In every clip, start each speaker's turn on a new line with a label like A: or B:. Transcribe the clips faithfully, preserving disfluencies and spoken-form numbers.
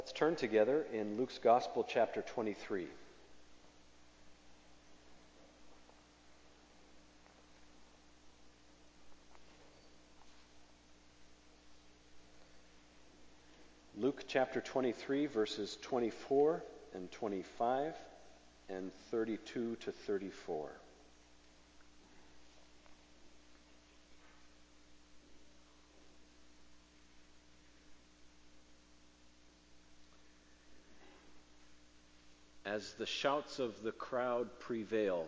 A: Let's turn together in Luke's Gospel, chapter twenty-three. Luke chapter twenty-three, verses twenty-four and twenty-five and thirty-two to thirty-four. As the shouts of the crowd prevail,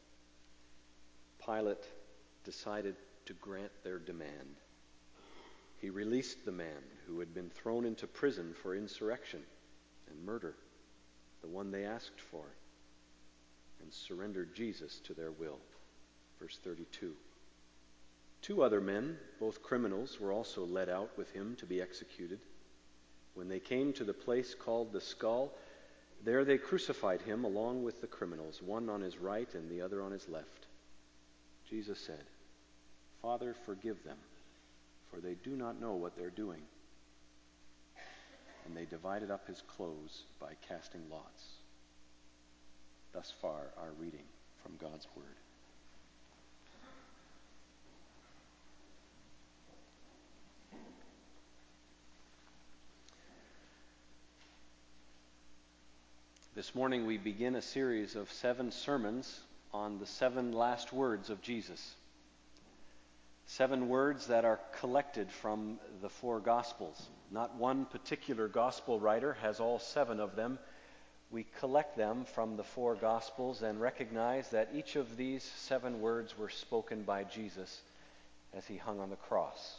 A: Pilate decided to grant their demand. He released the man who had been thrown into prison for insurrection and murder, the one they asked for, and surrendered Jesus to their will. Verse thirty-two. Two other men, both criminals, were also led out with him to be executed. When they came to the place called the Skull, there they crucified him along with the criminals, one on his right and the other on his left. Jesus said, "Father, forgive them, for they do not know what they're doing." And they divided up his clothes by casting lots. Thus far, our reading from God's Word. This morning we begin a series of seven sermons on the seven last words of Jesus. Seven words that are collected from the four Gospels. Not one particular Gospel writer has all seven of them. We collect them from the four Gospels and recognize that each of these seven words were spoken by Jesus as he hung on the cross.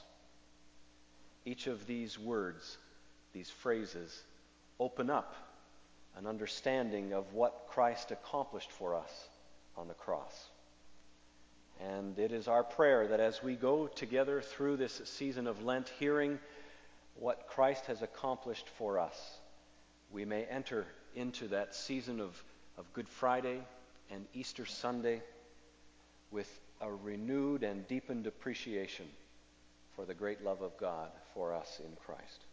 A: Each of these words, these phrases, open up an understanding of what Christ accomplished for us on the cross. And it is our prayer that as we go together through this season of Lent, hearing what Christ has accomplished for us, we may enter into that season of, of Good Friday and Easter Sunday with a renewed and deepened appreciation for the great love of God for us in Christ.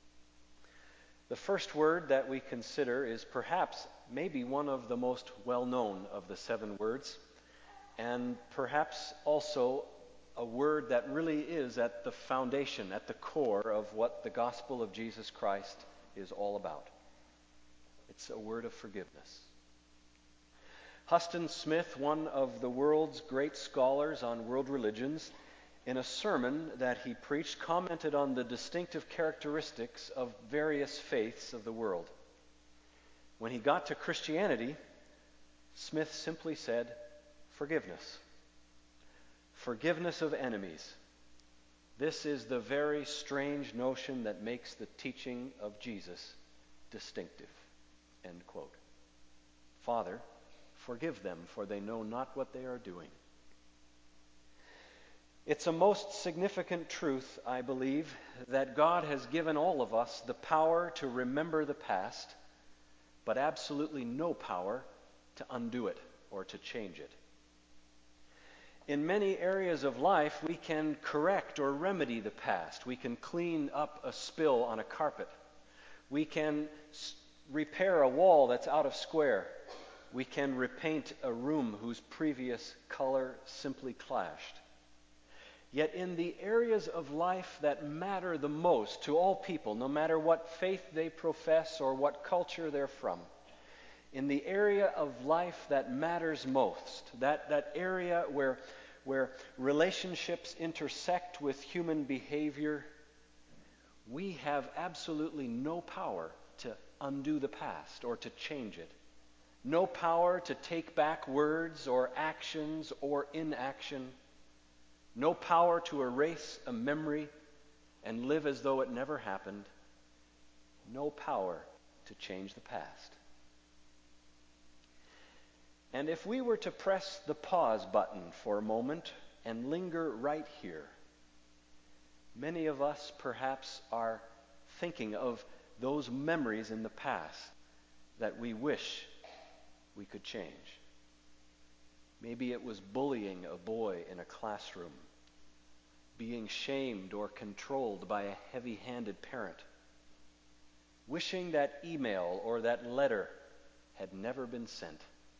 A: The first word that we consider is perhaps maybe one of the most well-known of the seven words, and perhaps also a word that really is at the foundation, at the core of what the gospel of Jesus Christ is all about. It's a word of forgiveness. Huston Smith, one of the world's great scholars on world religions, in a sermon that he preached, commented on the distinctive characteristics of various faiths of the world. When he got to Christianity, Smith simply said, forgiveness. Forgiveness of enemies. This is the very strange notion that makes the teaching of Jesus distinctive. End quote. Father, forgive them, for they know not what they are doing. It's a most significant truth, I believe, that God has given all of us the power to remember the past, but absolutely no power to undo it or to change it. In many areas of life, we can correct or remedy the past. We can clean up a spill on a carpet. We can s- repair a wall that's out of square. We can repaint a room whose previous color simply clashed. Yet in the areas of life that matter the most to all people, no matter what faith they profess or what culture they're from, in the area of life that matters most, that, that area where, where relationships intersect with human behavior, we have absolutely no power to undo the past or to change it. No power to take back words or actions or inaction. No power to erase a memory and live as though it never happened. No power to change the past. And if we were to press the pause button for a moment and linger right here, many of us perhaps are thinking of those memories in the past that we wish we could change. Maybe it was bullying a boy in a classroom, being shamed or controlled by a heavy-handed parent, wishing that email or that letter had never been sent.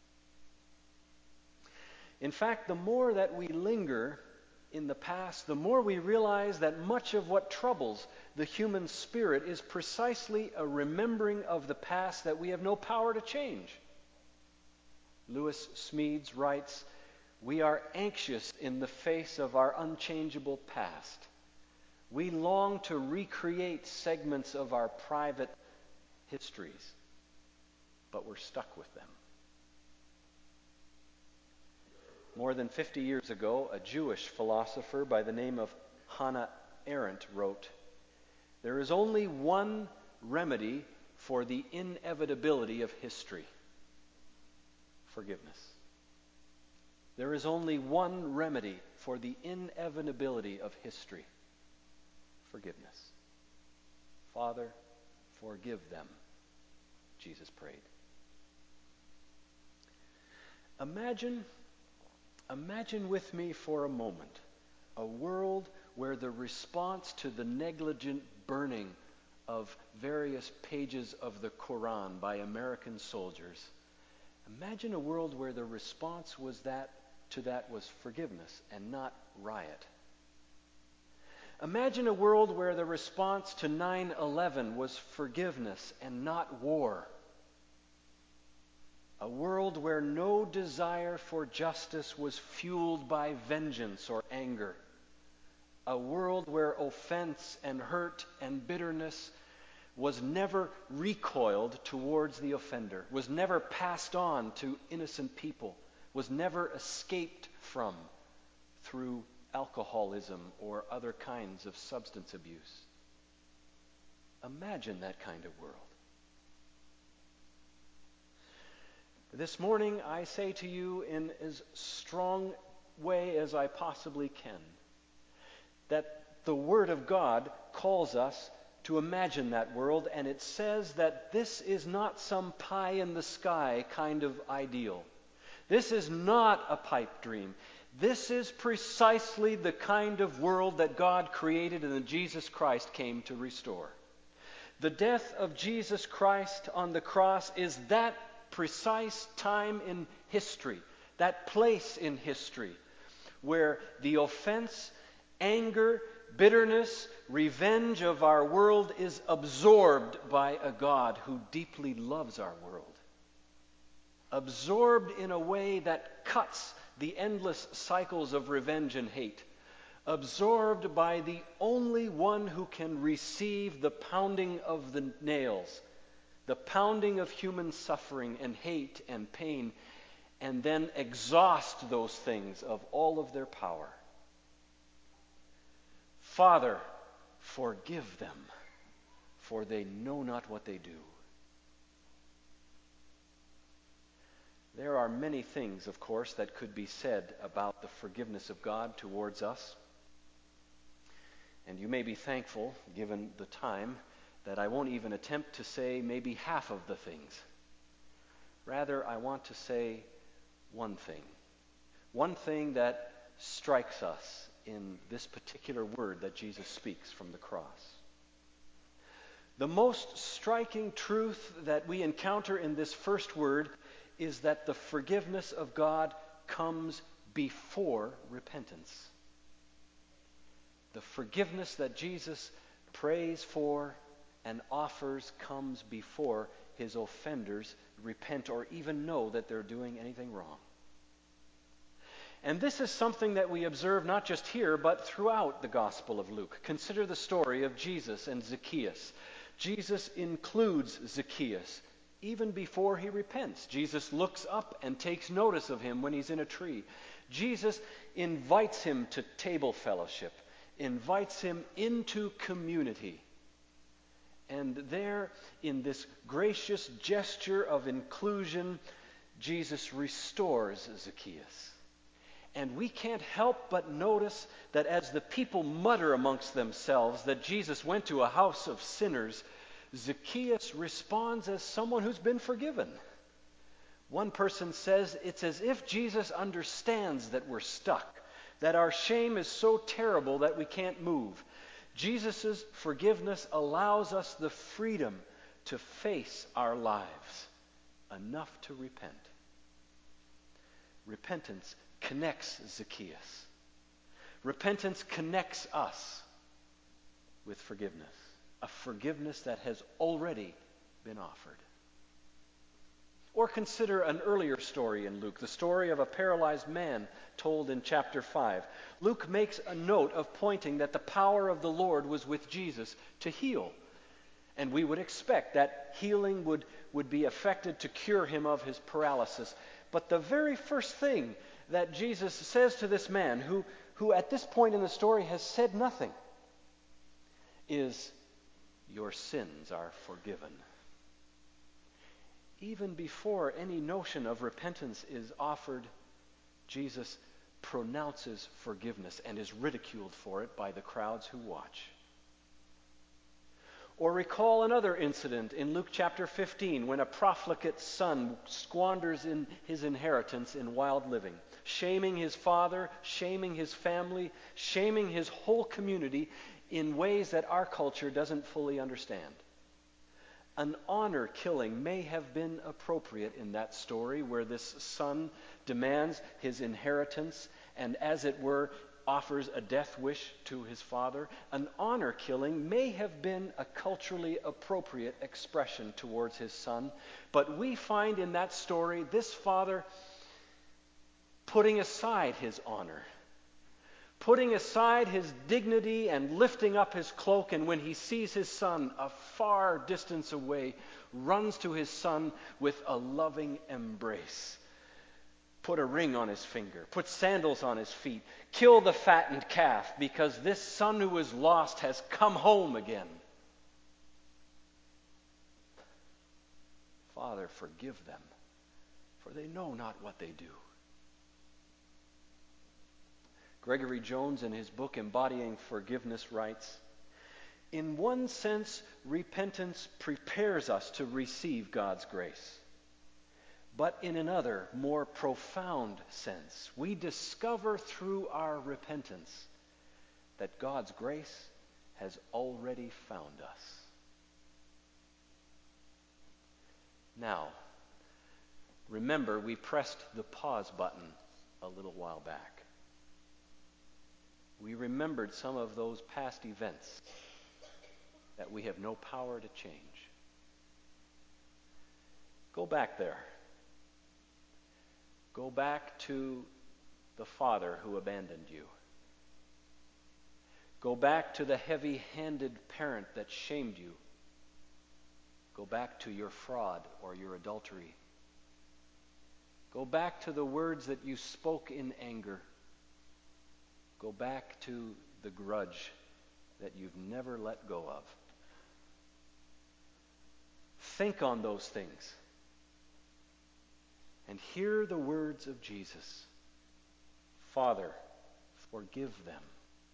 A: In fact, the more that we linger in the past, the more we realize that much of what troubles the human spirit is precisely a remembering of the past that we have no power to change. Lewis Smedes writes, "We are anxious in the face of our unchangeable past. We long to recreate segments of our private histories, but we're stuck with them." More than fifty years ago, a Jewish philosopher by the name of Hannah Arendt wrote, "There is only one remedy for the inevitability of history: forgiveness." There is only one remedy for the inevitability of history: forgiveness. "Father, forgive them," Jesus prayed. Imagine Imagine with me for a moment a world where the response to the negligent burning of various pages of the Quran by American soldiers, imagine a world where the response was that to that was forgiveness and not riot. Imagine a world where the response to nine eleven was forgiveness and not war. A world where no desire for justice was fueled by vengeance or anger. A world where offense and hurt and bitterness was never recoiled towards the offender, was never passed on to innocent people, was never escaped from through alcoholism or other kinds of substance abuse. Imagine that kind of world. This morning, I say to you in as strong way as I possibly can that the Word of God calls us to imagine that world, and it says that this is not some pie-in-the-sky kind of ideal. This is not a pipe dream. This is precisely the kind of world that God created and that Jesus Christ came to restore. The death of Jesus Christ on the cross is that precise time in history, that place in history where the offense, anger, bitterness, revenge of our world is absorbed by a God who deeply loves our world. Absorbed in a way that cuts the endless cycles of revenge and hate. Absorbed by the only one who can receive the pounding of the nails, the pounding of human suffering and hate and pain, and then exhaust those things of all of their power. "Father, forgive them, for they know not what they do." There are many things, of course, that could be said about the forgiveness of God towards us. And you may be thankful, given the time, that I won't even attempt to say maybe half of the things. Rather, I want to say one thing. One thing that strikes us in this particular word that Jesus speaks from the cross. The most striking truth that we encounter in this first word is that the forgiveness of God comes before repentance. The forgiveness that Jesus prays for and offers comes before his offenders repent or even know that they're doing anything wrong. And this is something that we observe not just here, but throughout the Gospel of Luke. Consider the story of Jesus and Zacchaeus. Jesus includes Zacchaeus even before he repents. Jesus looks up and takes notice of him when he's in a tree. Jesus invites him to table fellowship, invites him into community. And there, in this gracious gesture of inclusion, Jesus restores Zacchaeus. And we can't help but notice that as the people mutter amongst themselves that Jesus went to a house of sinners, Zacchaeus responds as someone who's been forgiven. One person says it's as if Jesus understands that we're stuck, that our shame is so terrible that we can't move. Jesus' forgiveness allows us the freedom to face our lives enough to repent. Repentance connects Zacchaeus. Repentance connects us with forgiveness, a forgiveness that has already been offered. Or consider an earlier story in Luke, the story of a paralyzed man told in chapter five. Luke makes a note of pointing that the power of the Lord was with Jesus to heal. And we would expect that healing would, would be effected to cure him of his paralysis. But the very first thing that Jesus says to this man, who, who at this point in the story has said nothing, is, "Your sins are forgiven." Even before any notion of repentance is offered, Jesus pronounces forgiveness and is ridiculed for it by the crowds who watch. Or recall another incident in Luke chapter fifteen when a profligate son squanders in his inheritance in wild living, shaming his father, shaming his family, shaming his whole community in ways that our culture doesn't fully understand. An honor killing may have been appropriate in that story where this son demands his inheritance and, as it were, offers a death wish to his father. An honor killing may have been a culturally appropriate expression towards his son, but we find in that story this father putting aside his honor, putting aside his dignity and lifting up his cloak, and when he sees his son a far distance away, runs to his son with a loving embrace. Put a ring on his finger, put sandals on his feet, kill the fattened calf, because this son who was lost has come home again. Father, forgive them, for they know not what they do. Gregory Jones, in his book Embodying Forgiveness, writes, "In one sense, repentance prepares us to receive God's grace. But in another, more profound sense, we discover through our repentance that God's grace has already found us." Now, remember we pressed the pause button a little while back. We remembered some of those past events that we have no power to change. Go back there. Go back to the father who abandoned you. Go back to the heavy-handed parent that shamed you. Go back to your fraud or your adultery. Go back to the words that you spoke in anger. Go back to the grudge that you've never let go of. Think on those things and hear the words of Jesus. Father, forgive them.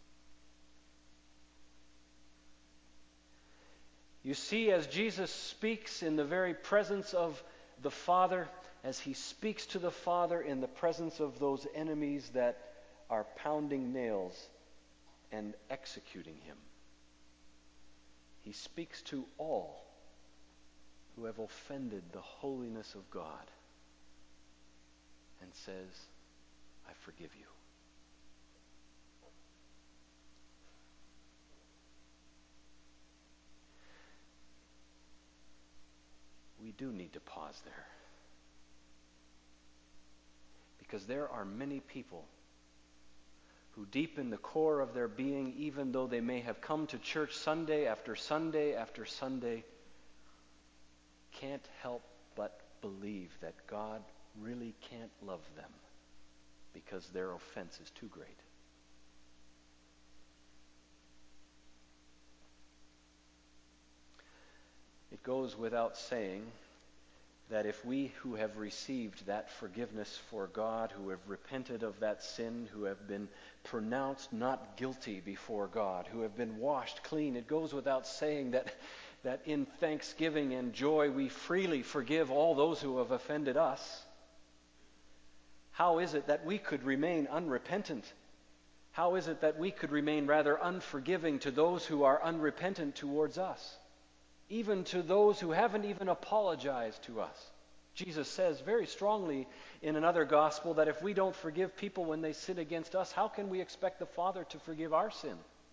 A: You see, as Jesus speaks in the very presence of the Father, as he speaks to the Father in the presence of those enemies that are pounding nails and executing him, he speaks to all who have offended the holiness of God and says, I forgive you. We do need to pause there, because there are many people who deep in the core of their being, even though they may have come to church Sunday after Sunday after Sunday, can't help but believe that God really can't love them because their offense is too great. It goes without saying that if we who have received that forgiveness for God, who have repented of that sin, who have been pronounced not guilty before God, who have been washed clean, it goes without saying that, that in thanksgiving and joy we freely forgive all those who have offended us. How is it that we could remain unrepentant? How is it that we could remain rather unforgiving to those who are unrepentant towards us? even to those who haven't even apologized to us. Jesus says very strongly in another gospel that if we don't forgive people when they sin against us, how can we expect the Father to forgive our sin?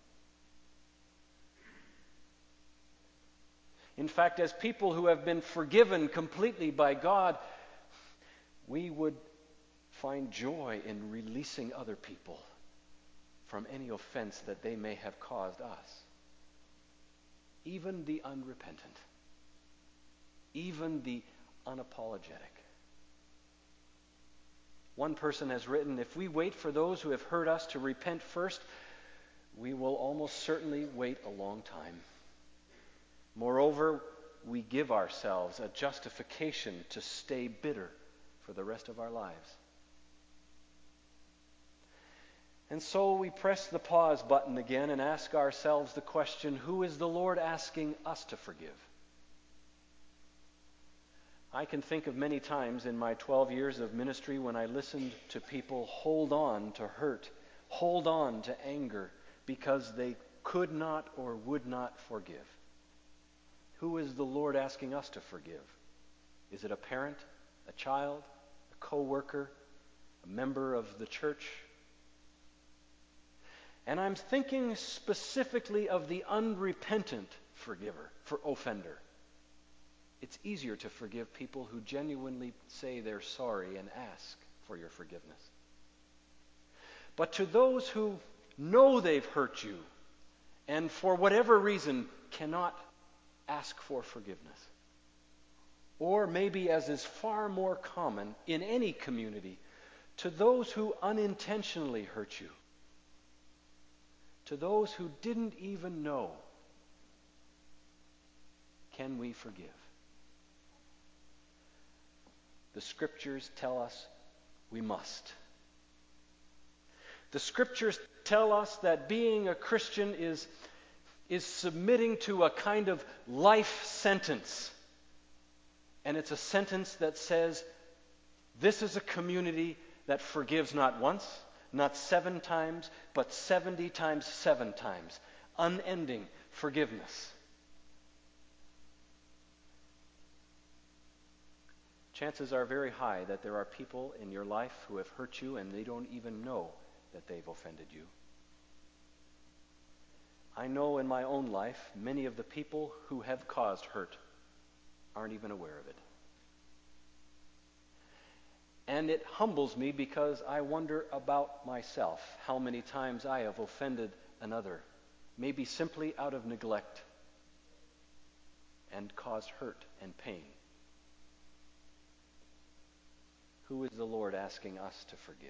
A: In fact, as people who have been forgiven completely by God, we would find joy in releasing other people from any offense that they may have caused us. Even the unrepentant. Even the unapologetic. One person has written, if we wait for those who have hurt us to repent first, we will almost certainly wait a long time. Moreover, we give ourselves a justification to stay bitter for the rest of our lives. And so we press the pause button again and ask ourselves the question, who is the Lord asking us to forgive? I can think of many times in my twelve years of ministry when I listened to people hold on to hurt, hold on to anger because they could not or would not forgive. Who is the Lord asking us to forgive? Is it a parent, a child, a co-worker, a member of the church? And I'm thinking specifically of the unrepentant forgiver, for offender. It's easier to forgive people who genuinely say they're sorry and ask for your forgiveness. But to those who know they've hurt you and for whatever reason cannot ask for forgiveness, or maybe, as is far more common in any community, to those who unintentionally hurt you, to those who didn't even know, can we forgive? The Scriptures tell us we must. The Scriptures tell us that being a Christian is, is submitting to a kind of life sentence. And it's a sentence that says, this is a community that forgives not once, not seven times, but seventy times seven times. Unending forgiveness. Chances are very high that there are people in your life who have hurt you and they don't even know that they've offended you. I know in my own life, many of the people who have caused hurt aren't even aware of it. And it humbles me because I wonder about myself, how many times I have offended another, maybe simply out of neglect, and caused hurt and pain. Who is the Lord asking us to forgive?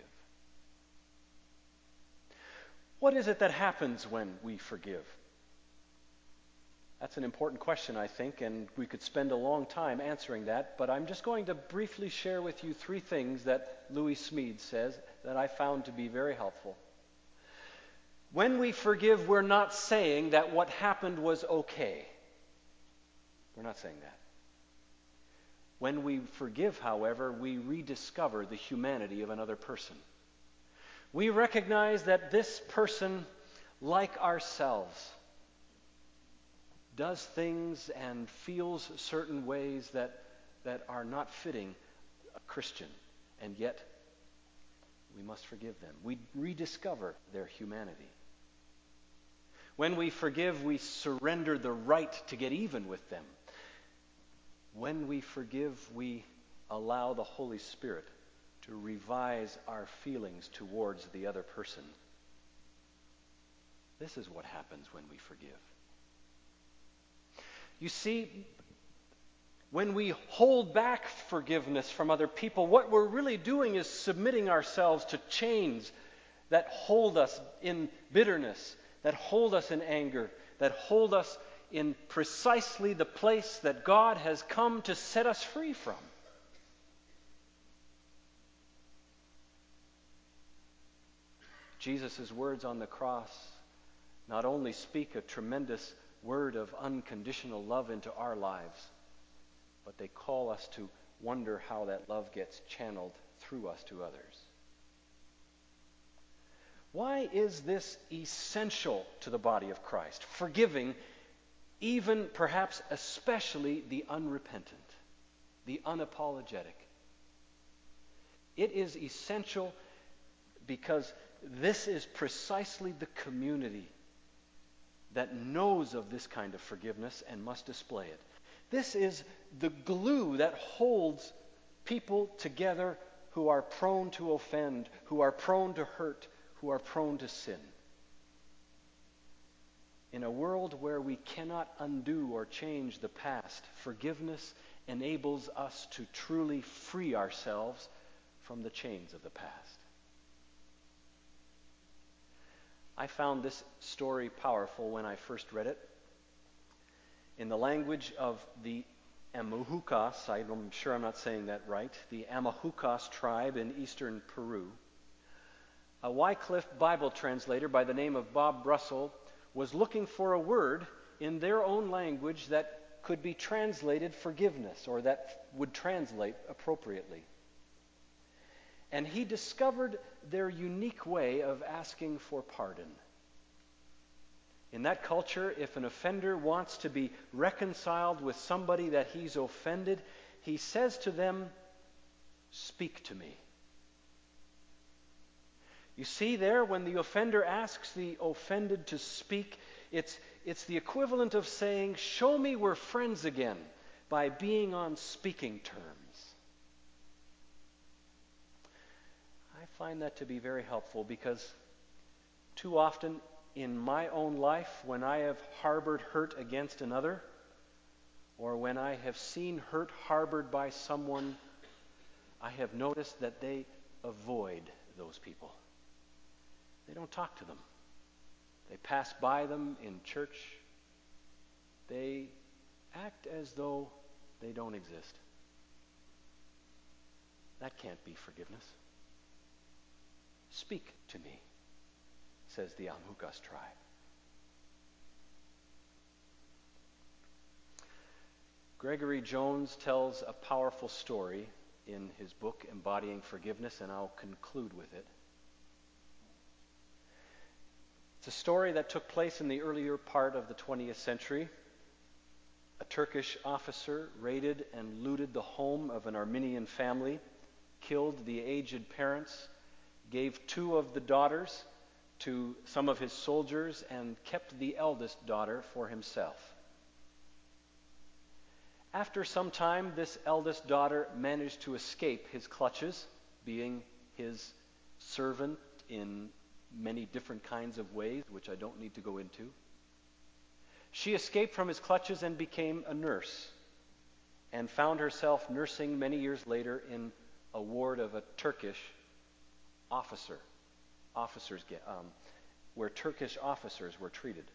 A: What is it that happens when we forgive? That's an important question, I think, and we could spend a long time answering that, but I'm just going to briefly share with you three things that Louis Smead says that I found to be very helpful. When we forgive, we're not saying that what happened was okay. We're not saying that. When we forgive, however, we rediscover the humanity of another person. We recognize that this person, like ourselves, does things and feels certain ways that, that are not fitting a Christian, and yet we must forgive them. We rediscover their humanity. When we forgive, we surrender the right to get even with them. When we forgive, we allow the Holy Spirit to revise our feelings towards the other person. This is what happens when we forgive. You see, when we hold back forgiveness from other people, what we're really doing is submitting ourselves to chains that hold us in bitterness, that hold us in anger, that hold us in precisely the place that God has come to set us free from. Jesus' words on the cross not only speak a tremendous word of unconditional love into our lives, but they call us to wonder how that love gets channeled through us to others. Why is this essential to the body of Christ? Forgiving even perhaps especially the unrepentant, the unapologetic. It is essential because this is precisely the community that knows of this kind of forgiveness and must display it. This is the glue that holds people together who are prone to offend, who are prone to hurt, who are prone to sin. In a world where we cannot undo or change the past, forgiveness enables us to truly free ourselves from the chains of the past. I found this story powerful when I first read it. In the language of the Amahukas, I'm sure I'm not saying that right, the Amahukas tribe in eastern Peru, a Wycliffe Bible translator by the name of Bob Russell was looking for a word in their own language that could be translated forgiveness, or that would translate appropriately. And he discovered their unique way of asking for pardon. In that culture, if an offender wants to be reconciled with somebody that he's offended, he says to them, "Speak to me." You see there, when the offender asks the offended to speak, it's, it's the equivalent of saying, "Show me we're friends again," by being on speaking terms. I find that to be very helpful because too often in my own life, when I have harbored hurt against another, or when I have seen hurt harbored by someone, I have noticed that they avoid those people. They don't talk to them. They pass by them in church. They act as though they don't exist. That can't be forgiveness. "Speak to me," says the Amahukas tribe. Gregory Jones tells a powerful story in his book, Embodying Forgiveness, and I'll conclude with it. It's a story that took place in the earlier part of the twentieth century. A Turkish officer raided and looted the home of an Armenian family, killed the aged parents, gave two of the daughters to some of his soldiers, and kept the eldest daughter for himself. After some time, this eldest daughter managed to escape his clutches, being his servant in many different kinds of ways, which I don't need to go into. She escaped from his clutches and became a nurse, and found herself nursing many years later in a ward of a Turkish officer, officers, um, where Turkish officers were treated.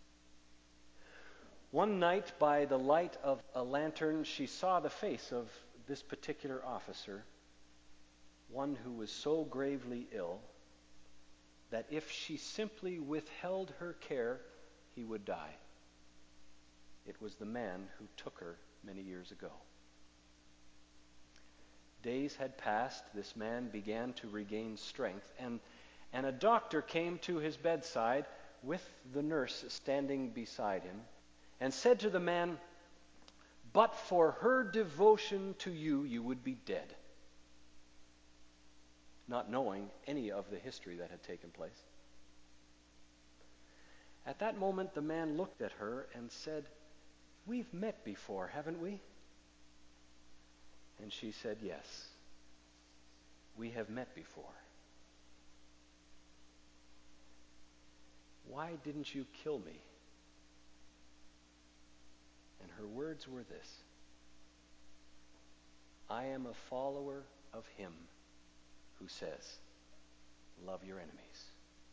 A: One night, by the light of a lantern, she saw the face of this particular officer, one who was so gravely ill that if she simply withheld her care, he would die. It was the man who took her many years ago. Days had passed. This man began to regain strength, and, and a doctor came to his bedside with the nurse standing beside him and said to the man, "But for her devotion to you, you would be dead," not knowing any of the history that had taken place. At that moment, the man looked at her and said, "We've met before, haven't we?" And she said, "Yes, we have met before. Why didn't you kill me?" And her words were this: "I am a follower of him who says, 'Love your enemies.'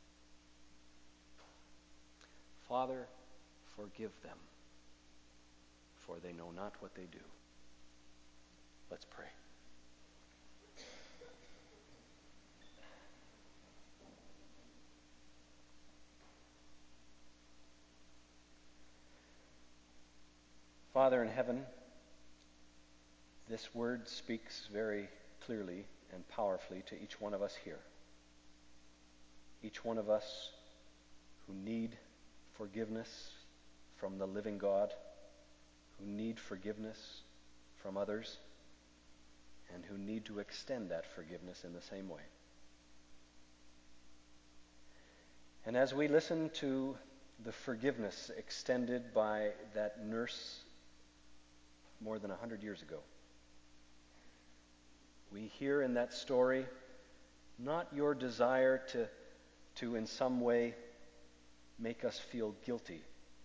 A: Father, forgive them, for they know not what they do." Let's pray. Father in heaven, this word speaks very clearly and powerfully to each one of us here. Each one of us who need forgiveness from the living God, who need forgiveness from others, and who need to extend that forgiveness in the same way. And as we listen to the forgiveness extended by that nurse more than a hundred years ago, we hear in that story not your desire to, to in some way make us feel guilty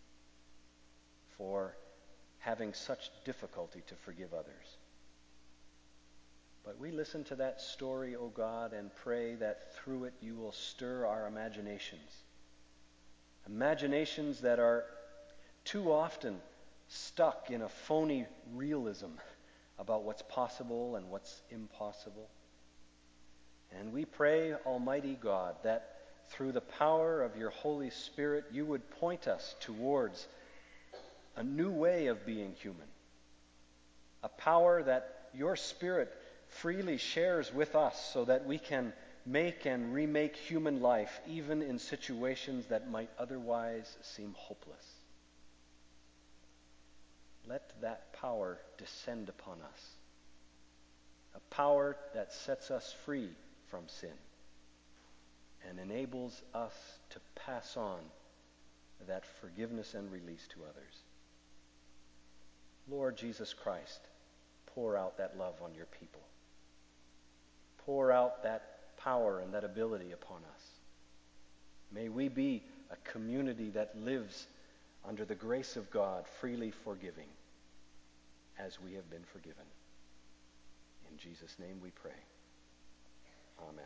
A: for having such difficulty to forgive others. But we listen to that story, O God, and pray that through it you will stir our imaginations. Imaginations that are too often stuck in a phony realism about what's possible and what's impossible. And we pray, Almighty God, that through the power of your Holy Spirit you would point us towards a new way of being human. A power that your Spirit freely shares with us so that we can make and remake human life even in situations that might otherwise seem hopeless. Let that power descend upon us. A power that sets us free from sin and enables us to pass on that forgiveness and release to others. Lord Jesus Christ, pour out that love on your people. Pour out that power and that ability upon us. May we be a community that lives under the grace of God, freely forgiving as we have been forgiven. In Jesus' name we pray. Amen.